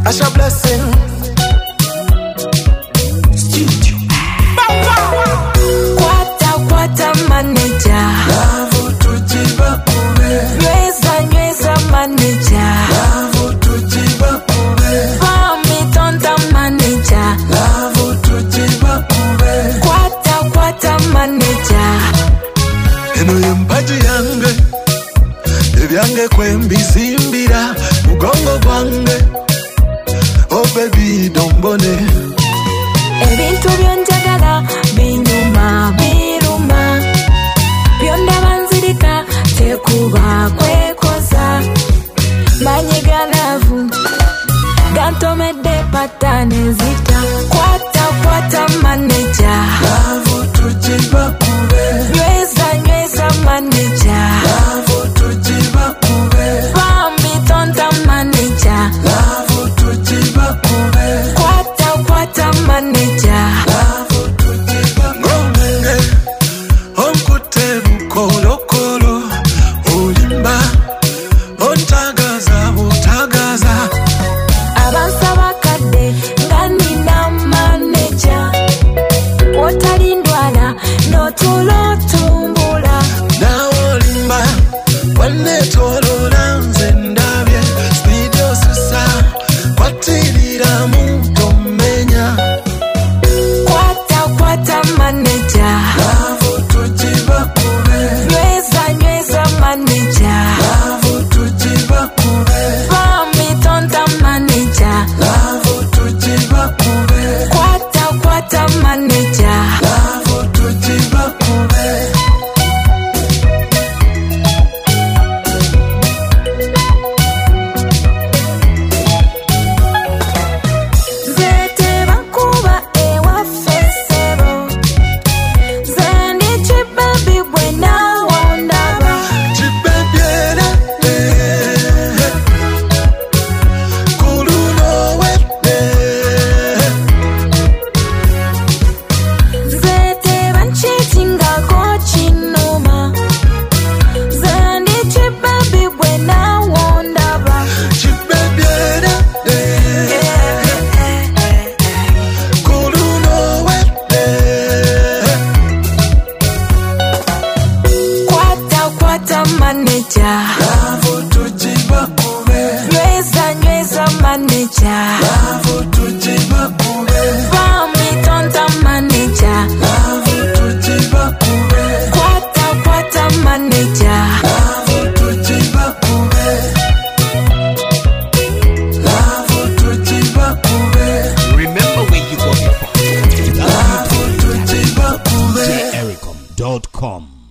Asha blessing. Studio. Kwata manager. Love tujiba kube. Nyweza manager. Love tujiba kube. Vami tonta manager. Love tujiba kube. Kwata manager. Eno yempaji yange. Ebyange kwembizimbira. Mugongo gwange. Oh baby dombone. Ebintu byonjagala binyuma biruma. Byonda banzirika tekuba kwekoza. Manyiga lavu gantomedde patane zita. Kwata manager. Love tujiba kube. Nyweza manager. Love tujiba kube. Vami tonta manager. Love tujiba kube. Kwata manager. Love tujiba ngomenge. Omkute bukolokolo. Olimba. Ontagaza butagaza. Abansaba kadde nga nina manager. Otalindwala n'otulo tumbula. Nawe olimba. Wanetolola nze ndabye. Speed osisa. Kwatirira muntu mmenya. Kwata manager. Love tujiba kube. Nyweza manager. Love tujiba kube. Vami tonta manager. Love tujiba kube. Kwata manager. Love tujiba kube. Zete bakuba ewaffe ssebo. Zendi kibabi gwe naawe ondaba. Chibebyere. Kuluno wete. Zete banchitingako kinuma. Zendi kibabi gwe naawe ondaba. Chibebyere. Kuluno wete. Kwata manager. Love tujiba kube. Nyweza manager. Love tujiba kube. Vami tonta manager. Love tujiba kube. Kwata manager. Love tujiba kube. Love tujiba kube. Remember where you got it from. Love tujiba kube. Ericom.com